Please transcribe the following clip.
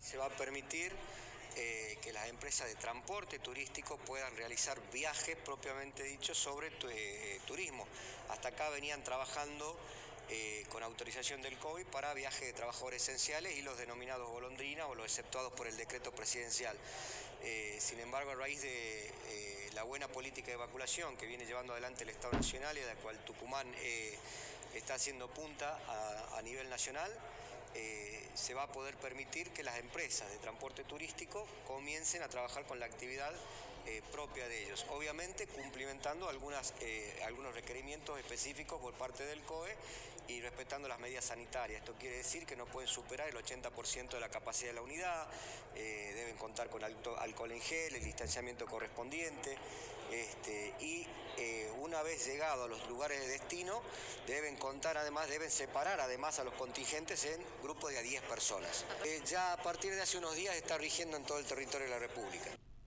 Se va a permitir que las empresas de transporte turístico puedan realizar viajes propiamente dichos sobre turismo. Hasta acá venían trabajando con autorización del COVID para viajes de trabajadores esenciales y los denominados golondrinas o los exceptuados por el decreto presidencial. Sin embargo, a raíz de la buena política de vacunación que viene llevando adelante el Estado Nacional y de la cual Tucumán está haciendo punta a nivel nacional, se va a poder permitir que las empresas de transporte turístico comiencen a trabajar con la actividad propia de ellos, obviamente cumplimentando algunos requerimientos específicos por parte del COE y respetando las medidas sanitarias. Esto quiere decir que no pueden superar el 80% de la capacidad de la unidad, deben contar con alcohol en gel, el distanciamiento correspondiente, y una vez llegado a los lugares de destino deben separar además a los contingentes en grupos de a 10 personas. Ya a partir de hace unos días está rigiendo en todo el territorio de la República.